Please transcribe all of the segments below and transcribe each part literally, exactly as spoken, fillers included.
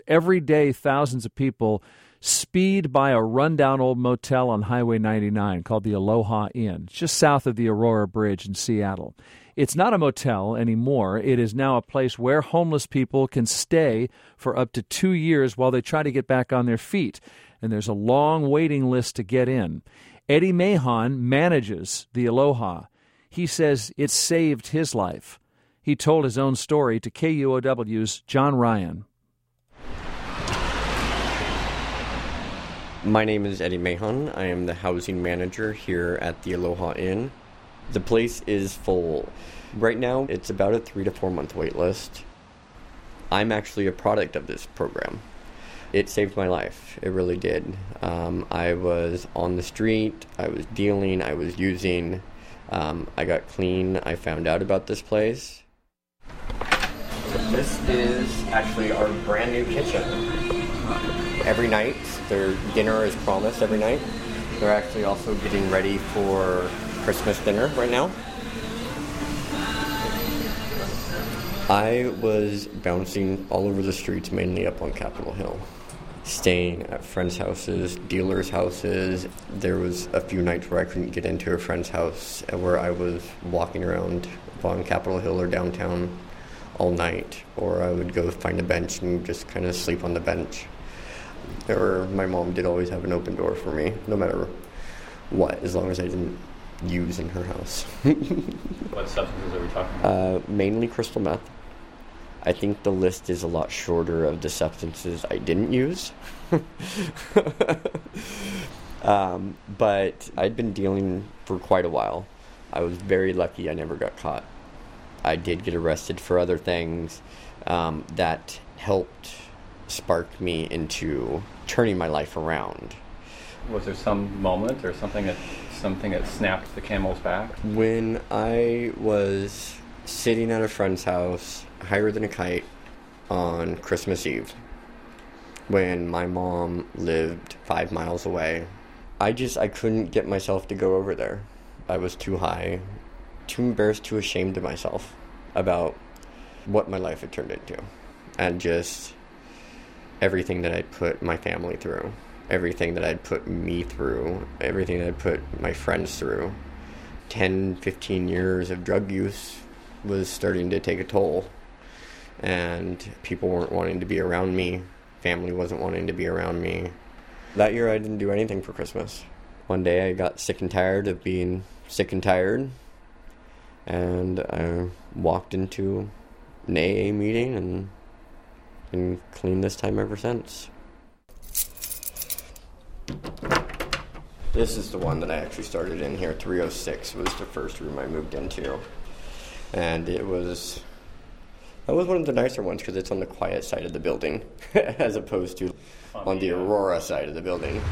Every day, thousands of people speed by a rundown old motel on Highway ninety-nine called the Aloha Inn, just south of the Aurora Bridge in Seattle. It's not a motel anymore. It is now a place where homeless people can stay for up to two years while they try to get back on their feet. And there's a long waiting list to get in. Eddie Mahon manages the Aloha. He says it saved his life. He told his own story to K U O W's John Ryan. My name is Eddie Mahon. I am the housing manager here at the Aloha Inn. The place is full. Right now, it's about a three to four month wait list. I'm actually a product of this program. It saved my life. It really did. Um, I was on the street. I was dealing. I was using. Um, I got clean. I found out about this place. This is actually our brand new kitchen. Every night, their dinner is promised every night. They're actually also getting ready for Christmas dinner right now. I was bouncing all over the streets, mainly up on Capitol Hill, staying at friends' houses, dealers' houses. There was a few nights where I couldn't get into a friend's house, where I was walking around on Capitol Hill or downtown all night, or I would go find a bench and just kind of sleep on the bench. Or my mom did always have an open door for me, no matter what, as long as I didn't use in her house. What substances are we talking about? Uh, mainly crystal meth. I think the list is a lot shorter of the substances I didn't use. um, but I'd been dealing for quite a while. I was very lucky I never got caught. I did get arrested for other things um, that helped spark me into turning my life around. Was there some moment or something that something that snapped the camel's back? When I was sitting at a friend's house, higher than a kite, on Christmas Eve, when my mom lived five miles away, I just, I couldn't get myself to go over there. I was too high, too embarrassed, too ashamed of myself about what my life had turned into. And just everything that I'd put my family through, everything that I'd put me through, everything that I'd put my friends through. ten, fifteen years of drug use was starting to take a toll. And people weren't wanting to be around me. Family wasn't wanting to be around me. That year I didn't do anything for Christmas. One day I got sick and tired of being sick and tired. And I walked into an A A meeting and been clean this time ever since. This is the one that I actually started in here. three oh six was the first room I moved into. And it was, that was one of the nicer ones because it's on the quiet side of the building as opposed to on the Aurora side of the building.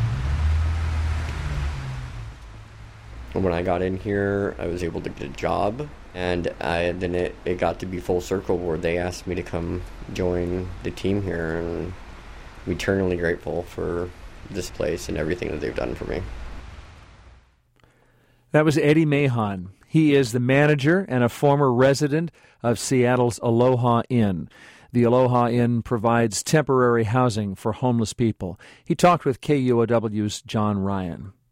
And when I got in here, I was able to get a job. And I, then it, it got to be full circle where they asked me to come join the team here. And I'm eternally grateful for this place and everything that they've done for me. That was Eddie Mahon. He is the manager and a former resident of Seattle's Aloha Inn. The Aloha Inn provides temporary housing for homeless people. He talked with K U O W's John Ryan.